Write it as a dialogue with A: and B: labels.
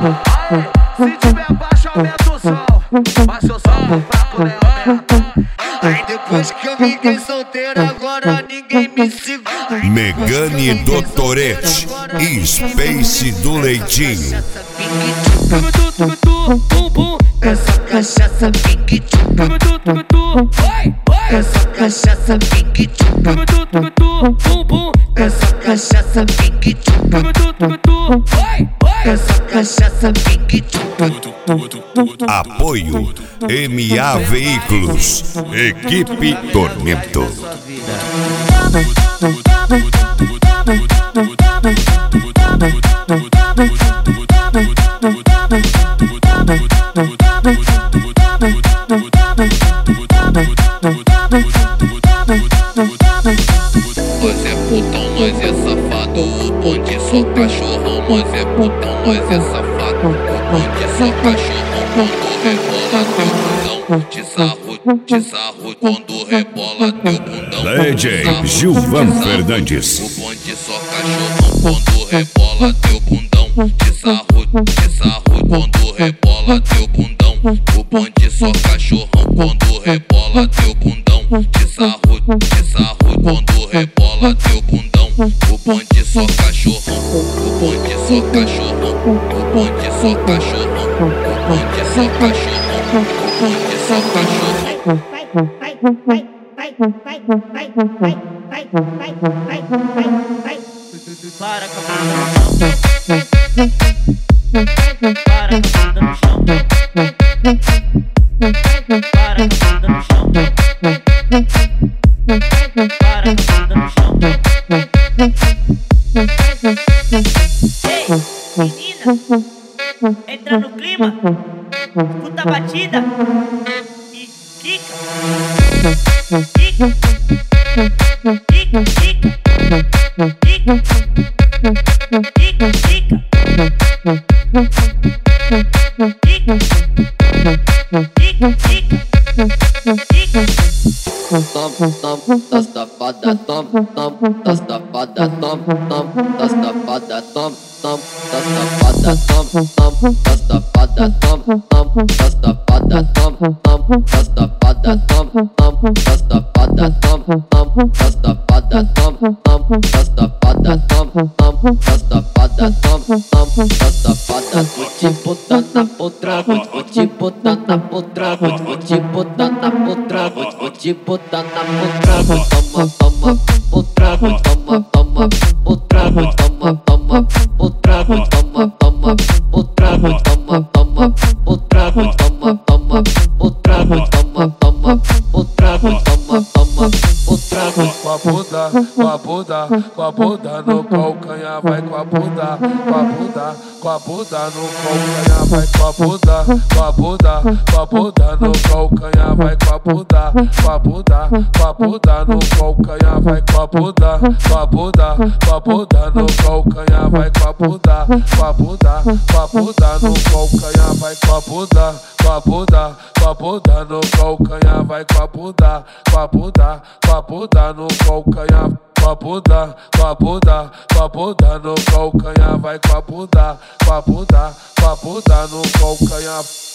A: Se tiver baixo, aumenta o som. Baixa o som pra poder aumentar.
B: Aí depois que eu fiquei solteiro, agora ninguém me segura.
C: Megane do Tourette, Space do Leitinho.
B: Essa cachaça pique-tu. Essa cachaça pique-tu. Essa cachaça pique-tu. Essa cachaça pique-tu.
C: Apoio MA Veículos, Equipe Tormento.
D: Nós é putão, nós é safado. O bonde só cachorrão. Nós é putão, nós é safado. O bonde só cachorrão. Quando rebola teu bundão. De sarro quando rebola teu bundão.
C: DJ Gilvan Fernandes.
D: O bonde só cachorrão. Quando rebola teu bundão. De sarro quando rebola teu bundão. O bonde só cachorrão. Quando rebola teu bundão. De sarro quando rebola teu bundão. O bonde só cachorrão. O bonde só cachorrão. O bonde só cachorrão. O bonde só cachorrão. O bonde só cachorrão.
E: Para com a bunda no chão. Para com a bunda no chão. Para com a bunda no chão. Para com a bunda no chão. Ei, menina, entra no clima, escuta a batida e quica, quica, quica, quica, quica, quica, quica.
B: Da safada, da safada, da safada, da safada, da safada, da safada, vou te botar na potra, vou te botar na potra, vou te botar na potra, vou te botar na potra, toma, toma, potra, toma, toma, potra, toma, toma, potra, toma, toma, potra, toma, toma, potra, toma, toma, potra, toma, toma, potra, toma, toma, potra.
F: Com a bunda no calcanhar, vai com a bunda no calcanhar, vai com a bunda no calcanhar, vai com a bunda no calcanhar, vai com a bunda no calcanhar, vai com a bunda no calcanhar, vai com a bunda no calcanhar, vai com a bunda no calcanhar, com a bunda no calcanhar, vai com a bunda no calcanhar.